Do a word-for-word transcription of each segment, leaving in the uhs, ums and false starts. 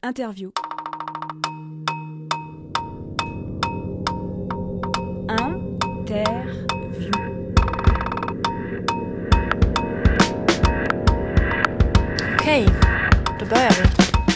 Interview. Interview. Okej, då börjar vi.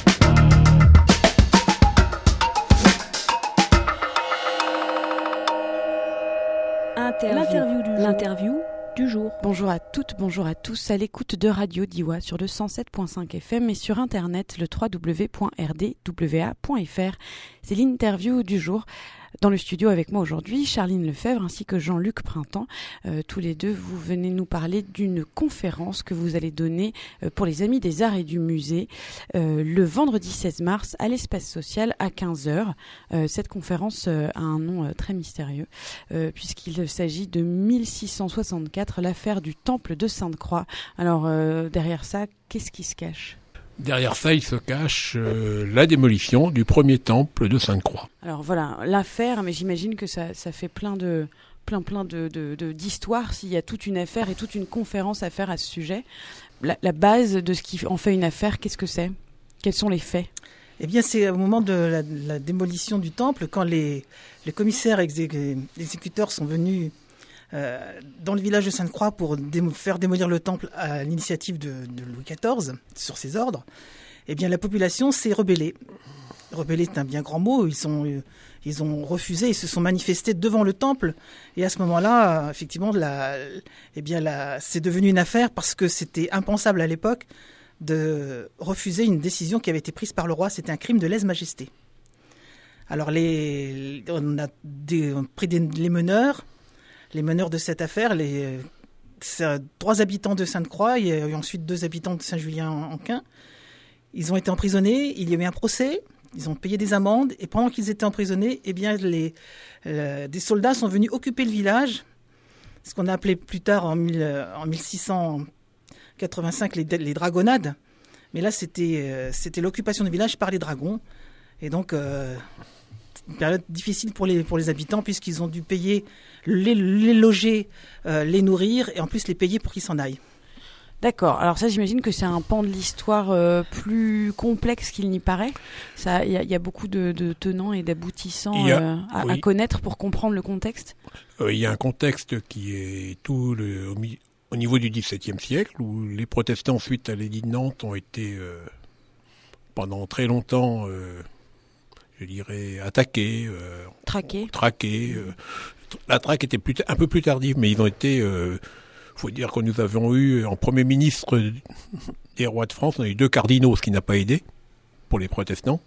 Interview. L'interview du jour. L'interview du jour. Bonjour à toutes, bonjour à tous, à l'écoute de Radio Diois sur le cent sept virgule cinq F M et sur internet le w w w point r d w a point f r. C'est l'interview du jour. Dans le studio avec moi aujourd'hui, Charline Lefebvre ainsi que Jean-Luc Printemps. Euh, tous les deux, vous venez nous parler d'une conférence que vous allez donner euh, pour les Amis des Arts et du Musée euh, le vendredi seize mars à l'Espace Social à quinze heures. Euh, cette conférence euh, a un nom euh, très mystérieux euh, puisqu'il s'agit de mille six cent soixante-quatre, l'affaire du Temple de Sainte-Croix. Alors euh, derrière ça, qu'est-ce qui se cache ? Derrière ça, il se cache euh, la démolition du premier temple de Sainte-Croix. Alors voilà, l'affaire, mais j'imagine que ça, ça fait plein de, plein, plein de, de, de, d'histoires s'il y a toute une affaire et toute une conférence à faire à ce sujet. La, la base de ce qui en fait une affaire, qu'est-ce que c'est ? Quels sont les faits ? Eh bien, c'est au moment de la, la démolition du temple, quand les, les commissaires exé- exécuteurs sont venus Euh, dans le village de Sainte-Croix pour démo- faire démolir le temple à l'initiative de, de Louis quatorze, sur ses ordres, eh bien la population s'est rebellée. Rebellée, c'est un bien grand mot. Ils, sont, euh, ils ont refusé, ils se sont manifestés devant le temple. Et à ce moment-là, effectivement, la, eh bien la, c'est devenu une affaire parce que c'était impensable à l'époque de refuser une décision qui avait été prise par le roi. C'était un crime de lèse-majesté. Alors les, on a des, on a pris des, les meneurs. Les meneurs de cette affaire, les euh, trois habitants de Sainte-Croix et ensuite deux habitants de Saint-Julien-en-Quin, ils ont été emprisonnés. Il y a eu un procès. Ils ont payé des amendes et pendant qu'ils étaient emprisonnés, eh bien les euh, des soldats sont venus occuper le village, ce qu'on a appelé plus tard en, mille, en mille six cent quatre-vingt-cinq les, les dragonnades. Mais là, c'était euh, c'était l'occupation du village par les dragons et donc. Euh, Une période difficile pour les, pour les habitants puisqu'ils ont dû payer, les, les loger, euh, les nourrir et en plus les payer pour qu'ils s'en aillent. D'accord. Alors ça, j'imagine que c'est un pan de l'histoire euh, plus complexe qu'il n'y paraît. Ça, il y, y a beaucoup de, de tenants et d'aboutissants a, euh, à, oui. à connaître pour comprendre le contexte. Euh, il y a un contexte qui est tout le, au, au niveau du dix-septième siècle où les protestants suite à l'édit de Nantes ont été euh, pendant très longtemps... Euh, je dirais, attaqués, euh, traqués. traqués. Euh, la traque était plus t- un peu plus tardive, mais ils ont été... Il euh, faut dire que nous avons eu, en premier ministre des rois de France, on a eu deux cardinaux, ce qui n'a pas aidé pour les protestants.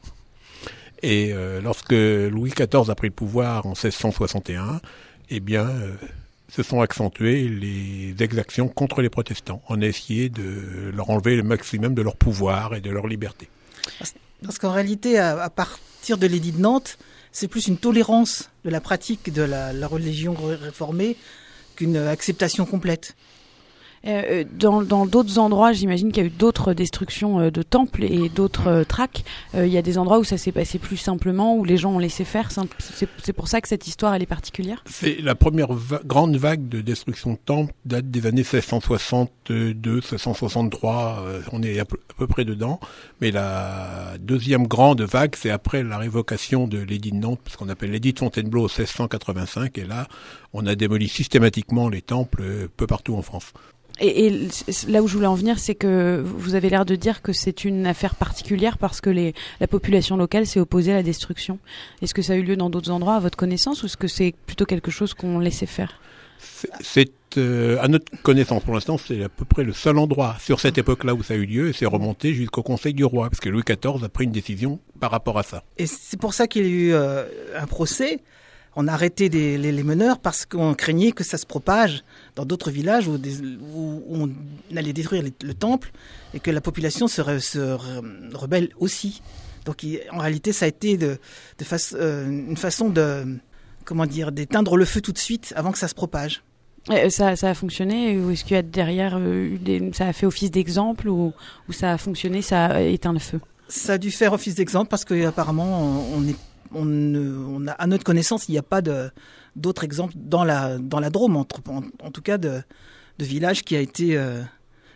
Et euh, lorsque Louis quatorze a pris le pouvoir en seize cent soixante et un, eh bien, euh, se sont accentuées les exactions contre les protestants. On a essayé de leur enlever le maximum de leur pouvoir et de leur liberté. Parce qu'en réalité, à, à partir de l'édit de Nantes, c'est plus une tolérance de la pratique de la, la religion réformée qu'une acceptation complète. Euh, dans, dans d'autres endroits, j'imagine qu'il y a eu d'autres destructions euh, de temples et d'autres euh, traques. Euh, il y a des endroits où ça s'est passé plus simplement, où les gens ont laissé faire. C'est, c'est pour ça que cette histoire, elle est particulière. C'est la première va- grande vague de destruction de temples date des années seize cent soixante-deux, seize cent soixante-trois. Euh, on est à peu, à peu près dedans. Mais la deuxième grande vague, c'est après la révocation de l'édit de Nantes, ce qu'on appelle l'édit de Fontainebleau seize cent quatre-vingt-cinq. Et là, on a démoli systématiquement les temples euh, peu partout en France. Et, et là où je voulais en venir, c'est que vous avez l'air de dire que c'est une affaire particulière parce que les, la population locale s'est opposée à la destruction. Est-ce que ça a eu lieu dans d'autres endroits à votre connaissance ou est-ce que c'est plutôt quelque chose qu'on laissait faire ? C'est, c'est euh, à notre connaissance pour l'instant, c'est à peu près le seul endroit sur cette époque-là où ça a eu lieu et c'est remonté jusqu'au Conseil du Roi parce que Louis quatorze a pris une décision par rapport à ça. Et c'est pour ça qu'il y a eu euh, un procès. On a arrêté des, les, les meneurs parce qu'on craignait que ça se propage dans d'autres villages où, des, où on allait détruire les, le temple et que la population se, re, se re, rebelle aussi. Donc il, en réalité, ça a été de, de face, euh, une façon de, comment dire, d'éteindre le feu tout de suite avant que ça se propage. Et ça, ça a fonctionné ou est-ce qu'il y a derrière euh, des, ça a fait office d'exemple ou, ou ça a fonctionné, ça a éteint le feu ? Ça a dû faire office d'exemple parce qu'apparemment on, on est On, ne, on a, à notre connaissance, il n'y a pas de, d'autres exemples dans la, dans la Drôme, en, en, en tout cas de, de village qui a été, euh,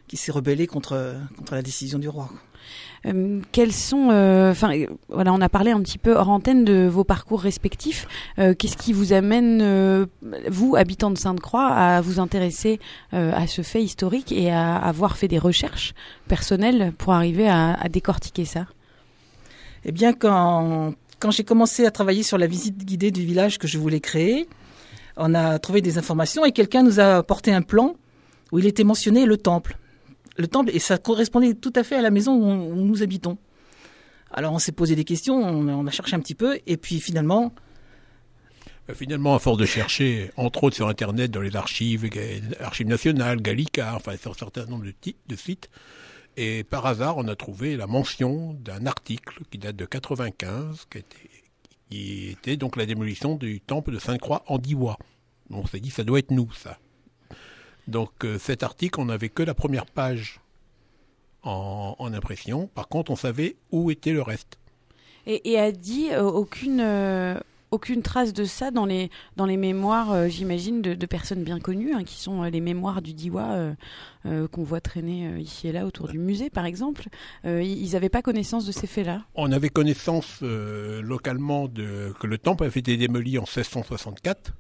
qui s'est rebellé contre, contre la décision du roi. Euh, quels sont, enfin, euh, voilà, on a parlé un petit peu hors antenne de vos parcours respectifs. Euh, qu'est-ce qui vous amène, euh, vous, habitant de Sainte-Croix, à vous intéresser euh, à ce fait historique et à avoir fait des recherches personnelles pour arriver à, à décortiquer ça? Eh bien, quand, quand j'ai commencé à travailler sur la visite guidée du village que je voulais créer, on a trouvé des informations et quelqu'un nous a apporté un plan où il était mentionné le temple. Le temple, et ça correspondait tout à fait à la maison où, on, où nous habitons. Alors on s'est posé des questions, on, on a cherché un petit peu, et puis finalement... Finalement, à force de chercher, entre autres sur Internet, dans les archives, Archives nationales, Gallica, enfin sur un certain nombre de, t- de sites, et par hasard, on a trouvé la mention d'un article qui date de quatre-vingt-quinze, qui était, qui était donc la démolition du temple de Sainte-Croix en Diois. On s'est dit, ça doit être nous, ça. Donc euh, cet article, on n'avait que la première page en, en impression. Par contre, on savait où était le reste. Et, et a dit euh, aucune, euh, aucune trace de ça dans les, dans les mémoires, euh, j'imagine, de, de personnes bien connues, hein, qui sont euh, les mémoires du Diois euh, euh, qu'on voit traîner euh, ici et là autour du musée, par exemple. Euh, ils n'avaient pas connaissance de ces faits-là? On avait connaissance euh, localement de, que le temple avait été démoli en seize cent soixante-quatre,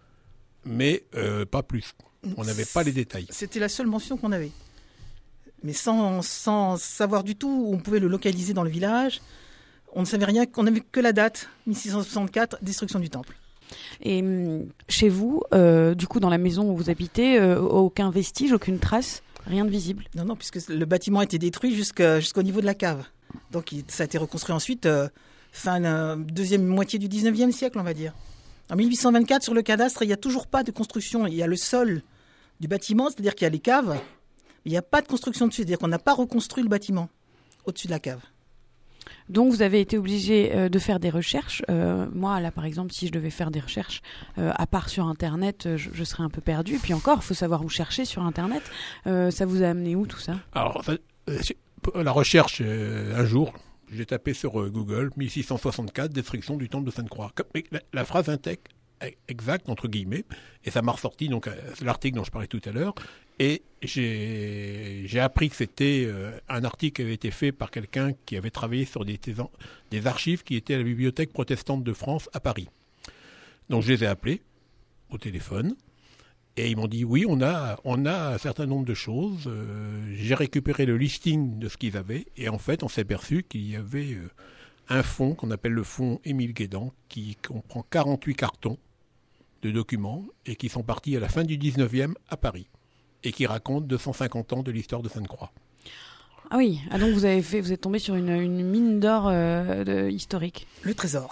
mais euh, pas plus. On n'avait pas les détails. C'était la seule mention qu'on avait. Mais sans, sans savoir du tout où on pouvait le localiser dans le village, on ne savait rien, qu'on n'avait que la date, mille six cent soixante-quatre, destruction du temple. Et hum, chez vous, euh, du coup, dans la maison où vous habitez, euh, aucun vestige, aucune trace, rien de visible? Non, non, puisque le bâtiment a été détruit jusqu'à, jusqu'au niveau de la cave. Donc il, ça a été reconstruit ensuite, euh, fin euh, deuxième moitié du dix-neuvième siècle, on va dire. En mille huit cent vingt-quatre, sur le cadastre, il n'y a toujours pas de construction. Il y a le sol du bâtiment, c'est-à-dire qu'il y a les caves, mais il n'y a pas de construction dessus, c'est-à-dire qu'on n'a pas reconstruit le bâtiment au-dessus de la cave. Donc vous avez été obligé euh, de faire des recherches. Euh, moi, là, par exemple, si je devais faire des recherches, euh, à part sur Internet, euh, je, je serais un peu perdue. Et puis encore, il faut savoir où chercher sur Internet. Euh, ça vous a amené où, tout ça? Alors, euh, la recherche, euh, un jour, j'ai tapé sur euh, Google mille six cent soixante-quatre, destruction du temple de Sainte-Croix. La, la phrase intègre exact, entre guillemets, et ça m'a ressorti donc l'article dont je parlais tout à l'heure, et j'ai, j'ai appris que c'était euh, un article qui avait été fait par quelqu'un qui avait travaillé sur des, des archives qui étaient à la Bibliothèque protestante de France à Paris. Donc je les ai appelés au téléphone, et ils m'ont dit oui, on a, on a un certain nombre de choses, euh, j'ai récupéré le listing de ce qu'ils avaient, et en fait on s'est aperçu qu'il y avait euh, un fonds qu'on appelle le fonds Émile Guédan, qui comprend quarante-huit cartons de documents et qui sont partis à la fin du dix-neuvième à Paris et qui racontent deux cent cinquante ans de l'histoire de Sainte-Croix. Ah oui, ah donc vous avez fait, vous êtes tombé sur une, une mine d'or euh, de, historique. Le trésor.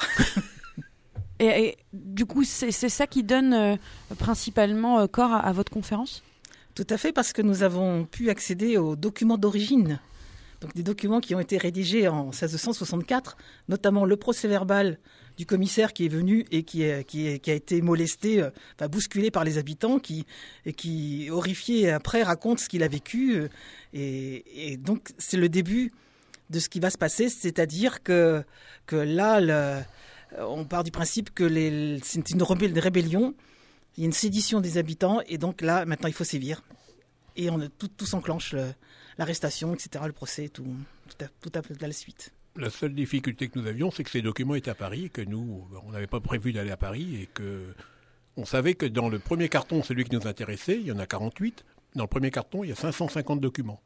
et, et du coup, c'est, c'est ça qui donne euh, principalement euh, corps à, à votre conférence? Tout à fait, parce que nous avons pu accéder aux documents d'origine. Donc des documents qui ont été rédigés en seize cent soixante-quatre, notamment le procès-verbal du commissaire qui est venu et qui, est, qui, est, qui a été molesté, euh, enfin bousculé par les habitants, qui, et qui, horrifié après, raconte ce qu'il a vécu. Euh, et, et donc c'est le début de ce qui va se passer, c'est-à-dire que, que là, le, on part du principe que les, c'est une rébellion, il y a une sédition des habitants, et donc là, maintenant, il faut sévir. Et on, tout, tout s'enclenche, le, l'arrestation, et cetera, le procès, tout, tout, à, tout à la suite. La seule difficulté que nous avions, c'est que ces documents étaient à Paris et que nous, on n'avait pas prévu d'aller à Paris et que on savait que dans le premier carton, celui qui nous intéressait, il y en a quarante-huit. Dans le premier carton, il y a cinq cent cinquante documents.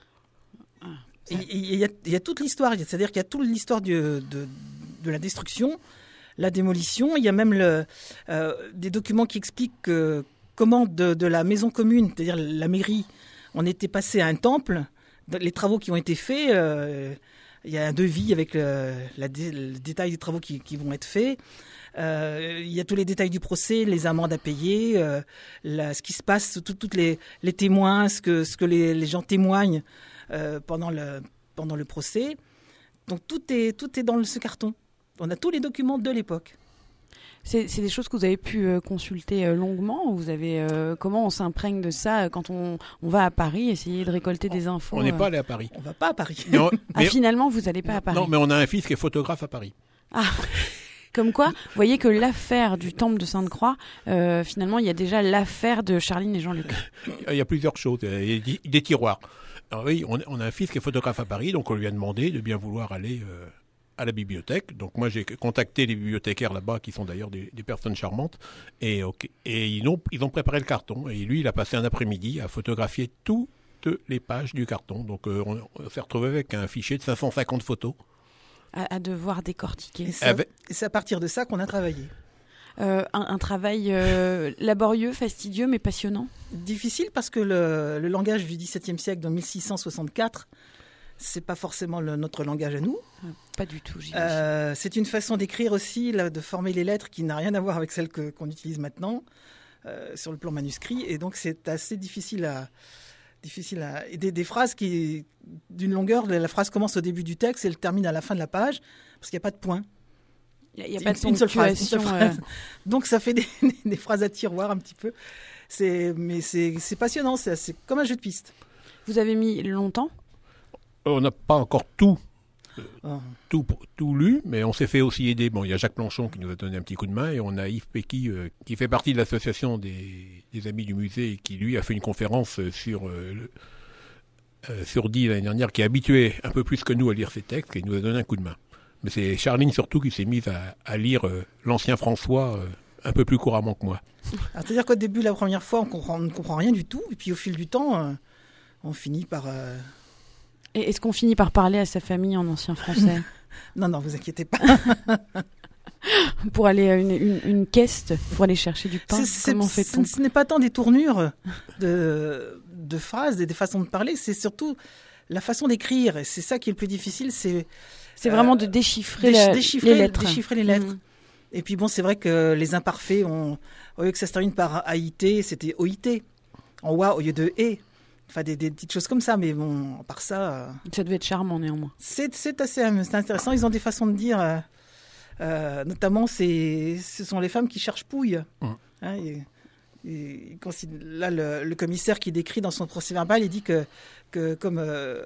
Ah, il, y a, il y a toute l'histoire, c'est-à-dire qu'il y a toute l'histoire de, de, de la destruction, la démolition. Il y a même le, euh, des documents qui expliquent que, comment de, de la maison commune, c'est-à-dire la mairie, on était passé à un temple. Les travaux qui ont été faits, euh, il y a un devis avec le, la, le détail des travaux qui, qui vont être faits. Euh, il y a tous les détails du procès, les amendes à payer, euh, la, ce qui se passe, toutes les, les témoins, ce que, ce que les, les gens témoignent euh, pendant, le, pendant le procès. Donc tout est, tout est dans ce carton. On a tous les documents de l'époque. C'est, c'est des choses que vous avez pu euh, consulter euh, longuement. Vous avez euh, comment on s'imprègne de ça quand on, on va à Paris, essayer de récolter des infos? On n'est euh... pas allé à Paris. On va pas à Paris. Non, ah, finalement, vous n'allez pas à Paris? Non, mais on a un fils qui est photographe à Paris. Ah. Comme quoi, vous voyez que l'affaire du temple de Sainte-Croix, euh, finalement, il y a déjà l'affaire de Charline et Jean-Luc. Il y a plusieurs choses. Il y a des tiroirs. Alors oui, on, on a un fils qui est photographe à Paris, donc on lui a demandé de bien vouloir aller euh, à la bibliothèque. Donc moi, j'ai contacté les bibliothécaires là-bas, qui sont d'ailleurs des, des personnes charmantes, et, okay, et ils, ont, ils ont préparé le carton. Et lui, il a passé un après-midi à photographier toutes les pages du carton. Donc euh, on, on s'est retrouvé avec un fichier de cinq cent cinquante photos. À, à devoir décortiquer. Et c'est, Avec... et c'est à partir de ça qu'on a travaillé. Euh, un, un travail euh, laborieux, fastidieux, mais passionnant. Difficile parce que le, le langage du XVIIe siècle, dans mille six cent soixante-quatre, c'est pas forcément le, notre langage à nous. Pas du tout, j'imagine. Euh, c'est une façon d'écrire aussi, là, de former les lettres qui n'a rien à voir avec celle que, qu'on utilise maintenant euh, sur le plan manuscrit, et donc c'est assez difficile à... difficile à... Et des, des phrases qui, d'une longueur, la phrase commence au début du texte et elle termine à la fin de la page, parce qu'il n'y a pas de point. Il n'y a, a pas de une seule phrase. Une seule phrase. Euh... Donc ça fait des, des phrases à tiroir un petit peu. C'est, mais c'est, c'est passionnant, c'est, c'est comme un jeu de piste. Vous avez mis longtemps ? On n'a pas encore tout, euh, oh. tout, tout lu, mais on s'est fait aussi aider. Bon, il y a Jacques Planchon qui nous a donné un petit coup de main, et on a Yves Péqui euh, qui fait partie de l'association des, des Amis du Musée, et qui lui a fait une conférence sur euh, le, euh, sur dix l'année dernière, qui est habitué un peu plus que nous à lire ces textes, et il nous a donné un coup de main. Mais c'est Charline surtout qui s'est mise à, à lire euh, l'ancien François euh, un peu plus couramment que moi. Alors, c'est-à-dire qu'au début, la première fois, on, comprend, on ne comprend rien du tout, et puis au fil du temps, euh, on finit par... Euh... Et est-ce qu'on finit par parler à sa famille en ancien français ? Non, non, vous inquiétez pas. Pour aller à une, une, une caisse, pour aller chercher du pain, c'est, comment c'est, fait-on ? Ce n'est pas tant des tournures de, de phrases et des façons de parler, c'est surtout la façon d'écrire. Et c'est ça qui est le plus difficile, c'est... C'est vraiment euh, de déchiffrer, déch- la, déchiffrer les lettres. Déchiffrer les lettres. Mmh. Et puis bon, c'est vrai que les imparfaits, ont, au lieu que ça se termine par A I T, c'était O I T. En oua au lieu de E. Enfin, des, des petites choses comme ça. Mais bon, à part ça... Euh, ça devait être charmant, néanmoins. C'est, c'est assez c'est intéressant. Ils ont des façons de dire... Euh, euh, notamment, c'est, ce sont les femmes qui cherchent pouille. Mmh. Hein, et, et, là, le, le commissaire qui décrit dans son procès-verbal, il dit que, que comme... Euh,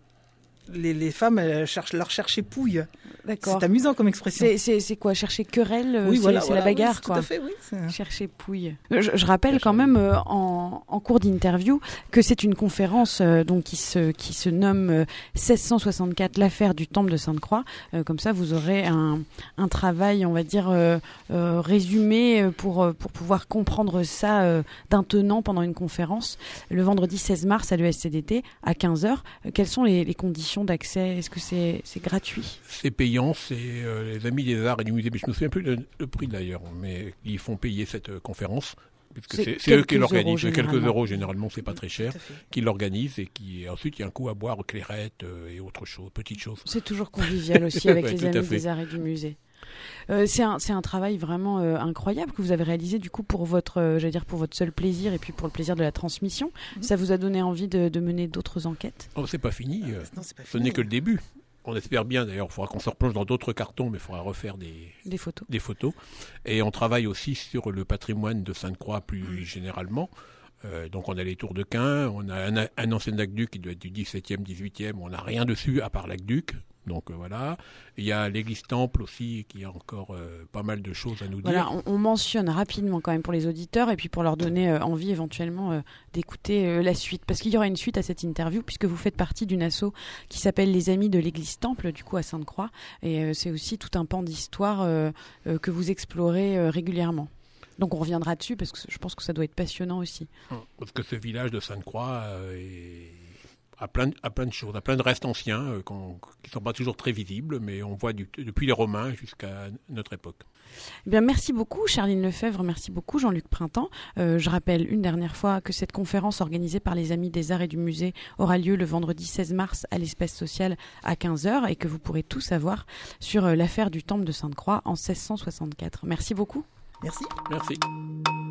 Les, les femmes, elles cherchent, leur chercher pouille. D'accord. C'est amusant comme expression. C'est, c'est, c'est quoi, chercher querelle ? Oui, c'est, voilà, c'est voilà, la bagarre, oui, quoi. Tout à fait, oui. C'est... Chercher pouille. Je, je rappelle quand même euh, en, en cours d'interview que c'est une conférence euh, donc qui se qui se nomme euh, seize cent soixante-quatre, l'affaire du temple de Sainte-Croix. Euh, comme ça, vous aurez un un travail, on va dire euh, euh, résumé pour pour pouvoir comprendre ça euh, d'un tenant pendant une conférence le vendredi seize mars à l'E S C D T à quinze heures. Euh, quelles sont les, les conditions d'accès ? Est-ce que c'est, c'est gratuit ? C'est payant, c'est euh, les Amis des Arts et du Musée, mais je ne me souviens plus le, le prix d'ailleurs, mais ils font payer cette euh, conférence, puisque c'est, c'est, c'est eux qui l'organisent, quelques euros généralement, c'est pas très cher, qui l'organisent, et qui ensuite il y a un coup à boire aux clairettes euh, et autres choses, petites choses. C'est toujours convivial aussi avec ouais, les Amis des Arts et du Musée. Euh, c'est un c'est un travail vraiment euh, incroyable que vous avez réalisé du coup pour votre euh, j'allais dire pour votre seul plaisir et puis pour le plaisir de la transmission. Mmh. Ça vous a donné envie de, de mener d'autres enquêtes ? Oh, c'est pas fini. Euh, non, c'est pas ce fini. n'est que le début. On espère bien d'ailleurs. Il faudra qu'on se replonge dans d'autres cartons, mais il faudra refaire des des photos. Des photos. Et on travaille aussi sur le patrimoine de Sainte-Croix plus mmh. généralement. Euh, donc on a les tours de Quin, on a un, un ancien aqueduc qui doit être du dix-septième, dix-huitième. On n'a rien dessus à part l'aqueduc. Donc euh, voilà, il y a l'église Temple aussi qui a encore euh, pas mal de choses à nous voilà, dire. Voilà, on, on mentionne rapidement quand même pour les auditeurs et puis pour leur donner euh, envie éventuellement euh, d'écouter euh, la suite. Parce qu'il y aura une suite à cette interview puisque vous faites partie d'une asso qui s'appelle les Amis de l'église Temple, du coup à Sainte-Croix. Et euh, c'est aussi tout un pan d'histoire euh, euh, que vous explorez euh, régulièrement. Donc on reviendra dessus parce que je pense que ça doit être passionnant aussi. Parce que ce village de Sainte-Croix euh, est... À plein, de, à plein de choses, à plein de restes anciens euh, qui ne sont pas toujours très visibles, mais on voit du, depuis les Romains jusqu'à notre époque. Eh bien, merci beaucoup Charline Lefebvre, merci beaucoup Jean-Luc Printemps. Euh, je rappelle une dernière fois que cette conférence organisée par les Amis des Arts et du Musée aura lieu le vendredi seize mars à l'Espace Social à quinze heures et que vous pourrez tout savoir sur euh, l'affaire du temple de Sainte-Croix en seize cent soixante-quatre. Merci beaucoup. Merci. Merci.